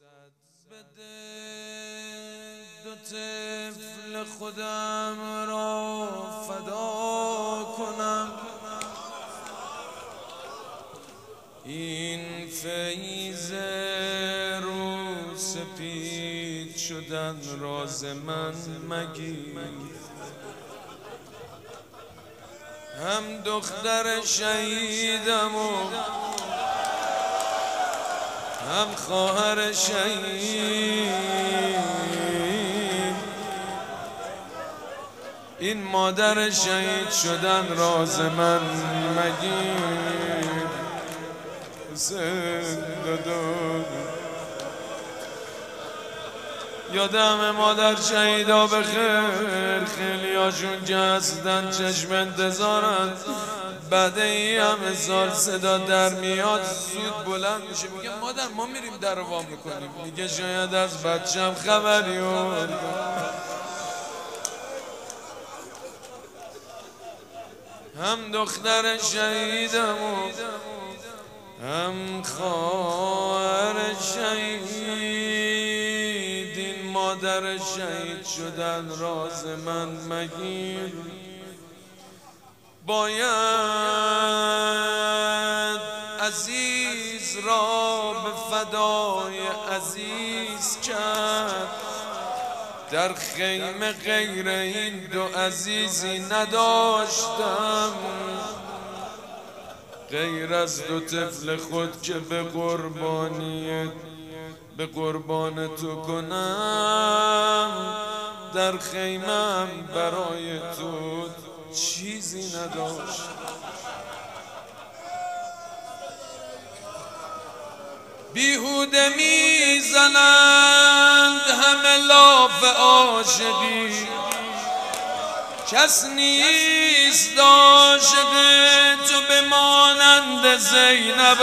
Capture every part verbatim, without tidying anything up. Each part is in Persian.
صد بده دو طفل خودم را فدا کنم، این فیض رو سپید شدن راز من مگیر. هم دختر شهیدم و هم خواهر شهید، این مادر شهید شدن راز من مگیر. زندادون یادم مادر شهیدا به خیر، خیلی هاشون که هستن چشم انتظارن، بعد این همه سال صدا در میاد زود بلند میشه میگه مادر ما میریم در رو وا میکنیم. میگه شاید از بچم خبری هست. هم دختر شهیدم و هم خواهر شهید، این مادر شهید شدن راز من مگیر. باید عزیز را به فدای عزیز کرد، در خیمه غیر این دو عزیزی نداشتم، غیر از دو طفل خود که به قربانیت به قربان تو کنم. در خیمم برای تو چیزی نداشت. بیهوده میزنند همه لاف عاشقی، کس نیست عاشق تو بمانند زینب.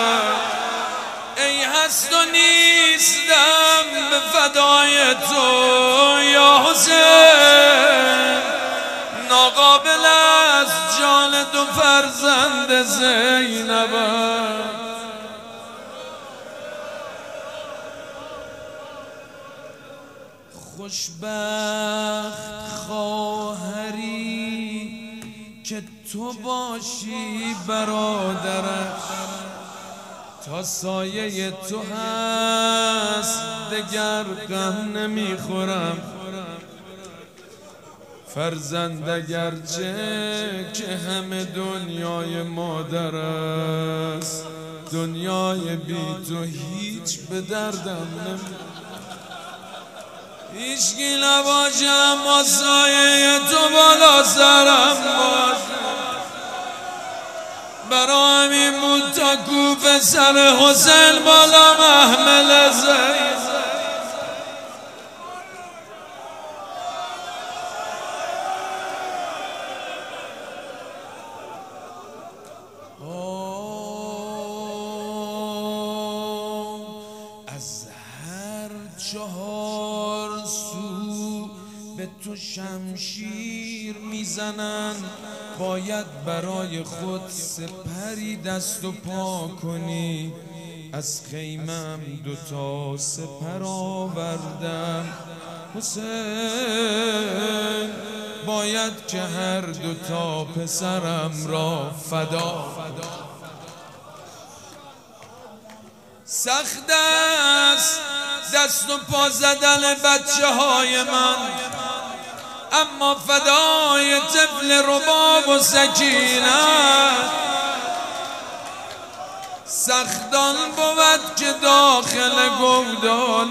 ای هست و نیستم به فدای تو یا حسین، ناقابل از جان دو فرزند زینب. خوشبخت خواهری که تو باشی برادرش، تا سایه تو هست دگر غم نمیخورم. فرزند اگرچه که همه دنیای مادر است، دنیای بی تو هیچ به دردم نمیخورم. هیچکی نباشه اما سایه تو بالا سرم باشه. برا همین بود تا کوفه سر حسین بالا محمل زید. از هر چهار سو به تو شمشیر میزنن، باید برای خود سپری دست و پا کنی. از خیمم دوتا سپر آوردم حسین، باید که هر دوتا پسرم را فدا. سخت است دست و پا زدن بچه های من، اما فدای طفل رباب و سکینت. سختان بود که داخل گودال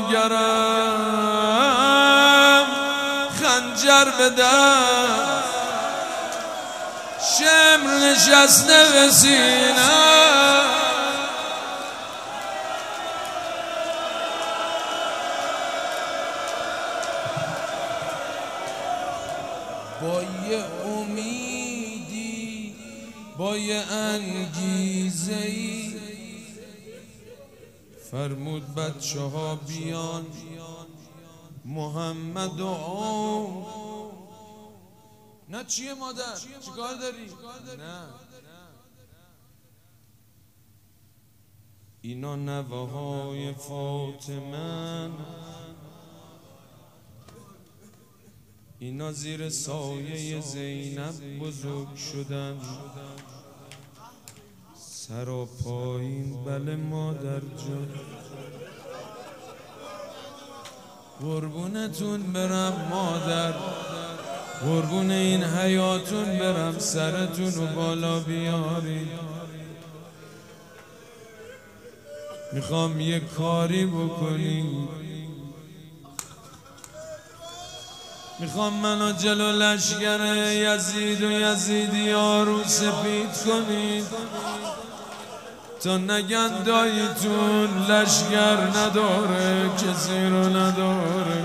بنگرم، خنجر به دست شمر نشسته به سینه. با یه امیدی با یه انگیزه‌ای فرمود بچه ها بیان محمد و عمر. نه چیه مادر؟ چیکار داری؟ نه اینا نوه‌های فاطمه، اینا زیر سایه زینب بزرگ شدن. سر و پایین بله مادر جان، قربونتون برم مادر، قربون این حیاتون برم، سرتون رو بالا بیارید. میخوام یه کاری بکنی، میخوام منو جلو لشگر یزید و یزیدی ها رو سپید کنید تا نگن داییتون لشگر نداره، کسی رو نداره.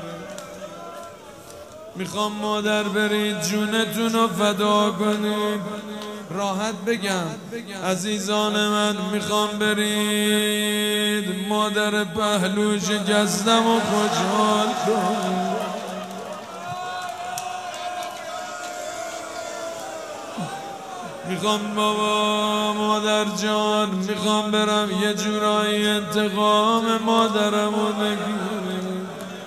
میخوام مادر برید جونتون رو فدا کنید. راحت بگم عزیزان من، میخوام برید مادر پهلو شکستم و خوشحال کنید. میخوام بابا مادر جان، میخوام برم یه جورایی انتقام مادرمو بگیرم.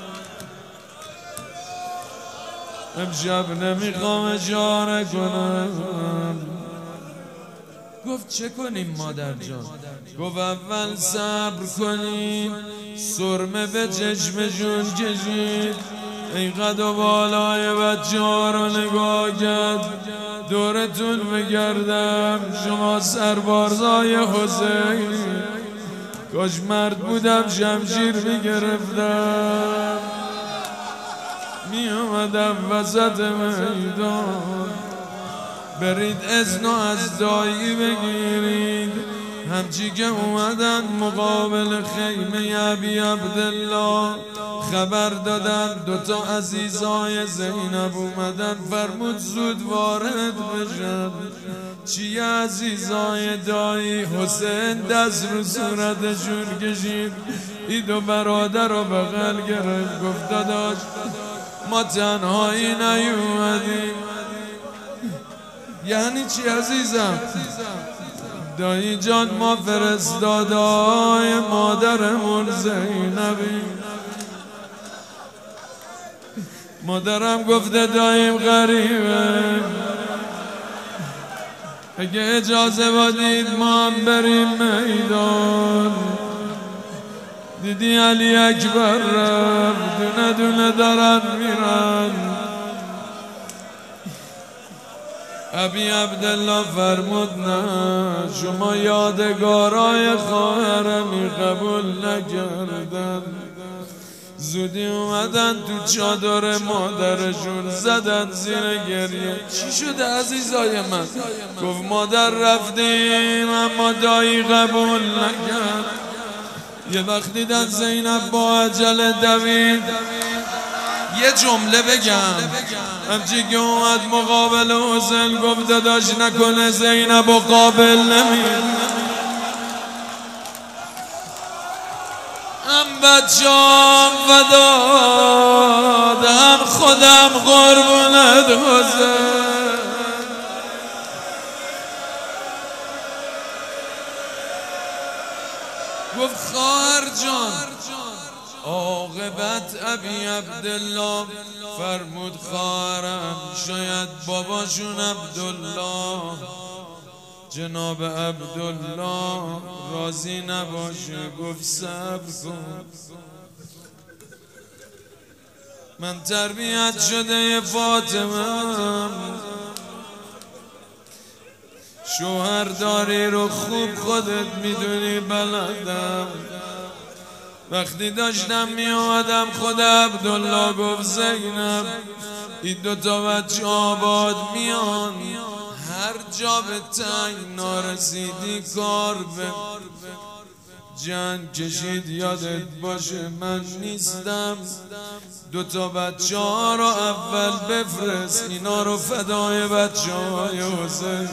امشب نمیخوام اشاره کنم. گفت چه کنیم مادر جان؟ گفت اول صبر کنیم، سرمه به چشمشون کشید. اینقدر و بالای بچه ها رو نگاه کرد، دورتون بگردم شما سربازای حسین، کاش مرد بودم شمشیر میگرفتم میومدم وسط میدان. برید اذنو از دایی بگیرید، همچی که اومدن مقابل خیمه ابی عبدالله خبر دادن دوتا عزیزای زینب اومدن. فرمود زود وارد بشن. چی عزیزای دایی؟ حسین دست رو صورتشون کشید، این دو برادر رو بغل گرفت، گفت داداش ما تنهایی نیومدیم. یعنی چی عزیزم؟ دایی جان ما فرستادای مادرمون زینبی. مادرم گفته داییم غریبه، اگه اجازه بدید ما هم بریم میدان. دیدی علی اکبر رفت، دونه دونه دارن میرن. ابی عبدالله فرمود نه، شما یادگارای خواهرمی قبول نکردن. زودی اومدن تو چادر مادرشون زدن زیر گریه. چی شده عزیزای من؟ گفت مادر رفتیم اما دایی قبول نکرد. یه وقت دیدن زینب با عجله دوید. یه جمله بگم، همچی که اومد مقابل حسین گفت داداش نکنه زینب و قابل نمید. هم بچه‌ام فداد، هم خودم قربونت حسین. گفت خواهر جان عاقبت ابی عبدالله. فرمود خواهرم شاید باباشون عبدالله جناب عبدالله راضی نباشه. گفت صبر کن، من تربیت شده فاطمه، شوهر داری رو خوب خودت میدونی بلدم. وقتی داشتم می اومدم خود عبدالله گفت زینب این دوتا بچه آباد میان، هر جا به تنگ نارسیدی کار به جنگ کشید، یادت باشه من نیستم. دوتا بچه ها رو اول بفرست، اینا رو فدای بچه های حسین.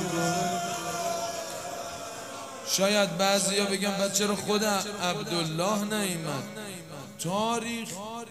شاید بعضی ها بگم بچه رو خود عبدالله نیامد. تاریخ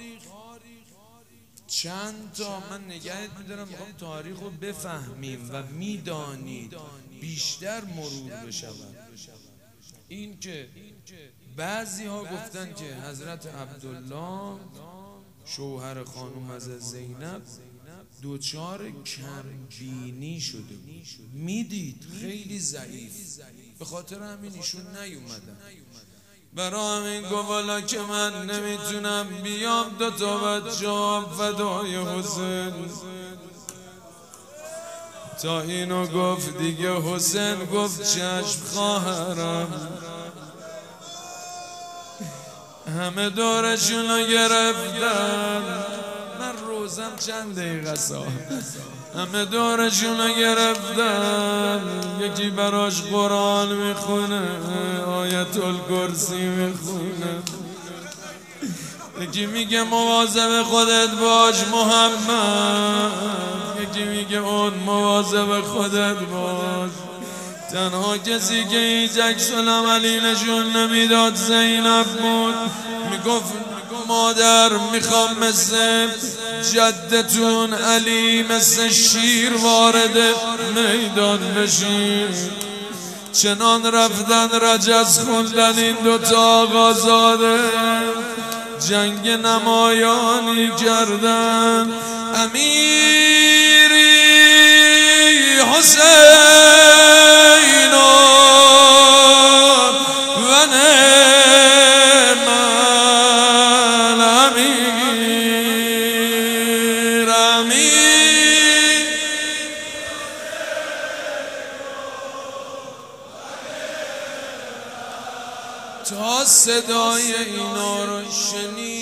چند تا من نگهت میدارم، میخوام تاریخ رو بفهمیم و میدانید بیشتر مرور بشود. این که بعضی ها گفتن که حضرت عبدالله شوهر خانم از زینب دوچار کمبینی شده بود، میدید خیلی ضعیف، به خاطر همین ایشون نیومدن. برا همین گفت والا که من نمیتونم بیام دو تا بچه‌ام فدای حسین. تا اینو گفت دیگه حسین گفت چشم خواهرم. همه دورشونو گرفتن، من روزم چند دقیقه سا همه دورشونو گرفتن، یکی براش قرآن میخونه، آیت الکرسی میخونه، یکی میگه مواظب خودت باش محمد، یکی میگه اون مواظب خودت باش. تنها کسی که هیچ عکس العملی نشون نمیداد زینب بود. میگفت مادر میخوام مثل جدتون علی مثل شیر وارد میدان بشین. چنان رفتن رجز خوندن این دوتا آقازاده، جنگ نمایانی کردن. امیری حسین و نعم الامیر. امیر تا صدای اینا رو شنید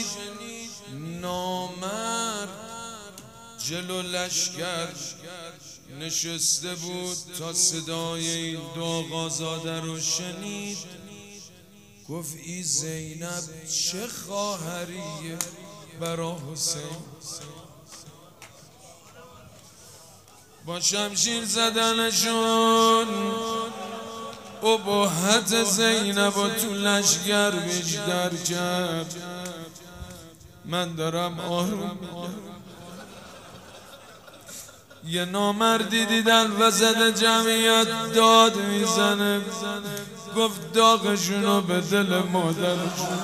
نامرد جلو لشکر نشسته بود. تا صدای این دو آقازاده رو شنید گفت ای زینب چه خواهریه برا حسین. با شمشیر زدنشون ابهت زینب و تو لشکر بیشتر کرد. من دارم آروم یه نامردی دیدن وسط جمعیت داد میزنه، گفت داغشونو به دل مادرشون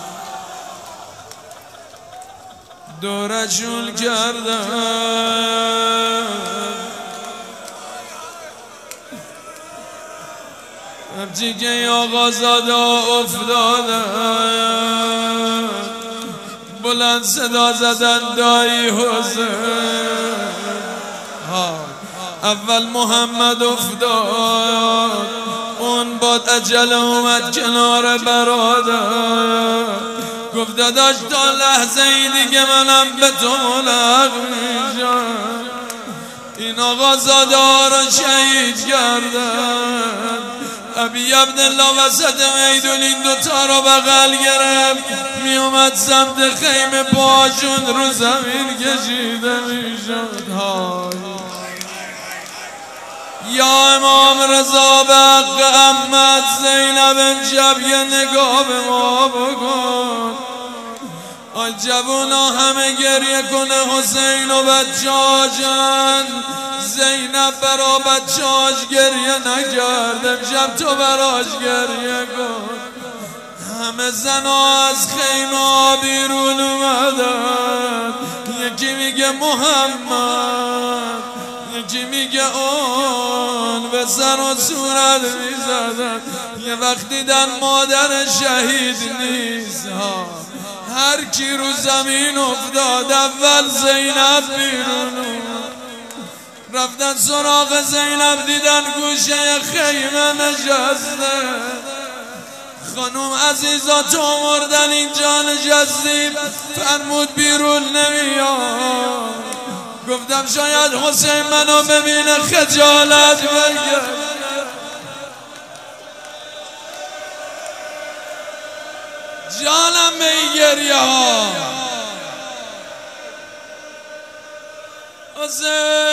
دورشون کردن. همچی که آقازاده افتادن بلند صدا زدن دایی حسین. اول محمد افتاد، اون باد عجله اومد کنار برادر، گفت داداش تا لحظه ای دیگه منم به تو ملحق میشم. این آقازاده ها رو شهید کردن. ابی عبدالله وسط میدون این دوتا رو بغل گرفت، می اومد سمت خیمه، پاشون رو زمین کشیده میشد. یا امام رضا به حق احمد زینب امشب یه نگاه به ما بکن. آی جوونا همه گریه کنه حسین و بچه‌هاشن. زینب برا بچه‌هاش گریه نکرد، امشب تو براش گریه کن. همه زنها از خیمه بیرون اومدن، یکی میگه محمد، یکی میگه اون، به سر و صورت میزدن. یه وقت دیدن مادر شهید نیست، هر کی رو زمین افتاد اول زینب بیرون. رفتن سراغ زینب دیدن گوشه خیمه نشسته. خانوم عزیزا تو مردن اینجا نشستیم، فرمود بیرون نمیاد. گفتم شاید حسین منو ببینه خجالت بگه. جانم به این گریه ها. حسین